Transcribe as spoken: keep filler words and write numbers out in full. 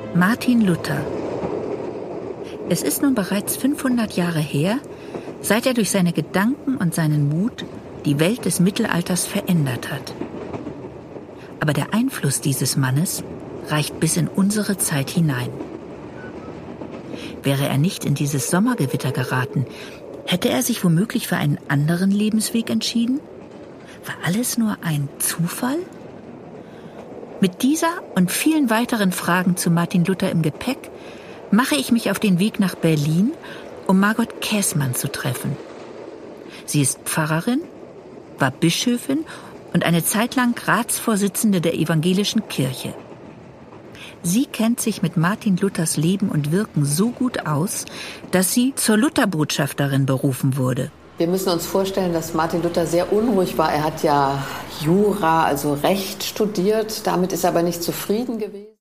Martin Luther. Es ist nun bereits fünfhundert Jahre her, seit er durch seine Gedanken und seinen Mut die Welt des Mittelalters verändert hat. Aber der Einfluss dieses Mannes reicht bis in unsere Zeit hinein. Wäre er nicht in dieses Sommergewitter geraten, hätte er sich womöglich für einen anderen Lebensweg entschieden? War alles nur ein Zufall? Mit dieser und vielen weiteren Fragen zu Martin Luther im Gepäck mache ich mich auf den Weg nach Berlin, um Margot Käßmann zu treffen. Sie ist Pfarrerin, war Bischöfin und eine Zeit lang Ratsvorsitzende der Evangelischen Kirche. Sie kennt sich mit Martin Luthers Leben und Wirken so gut aus, dass sie zur Lutherbotschafterin berufen wurde. Wir müssen uns vorstellen, dass Martin Luther sehr unruhig war. Er hat ja Jura, also Recht studiert. Damit ist er aber nicht zufrieden gewesen.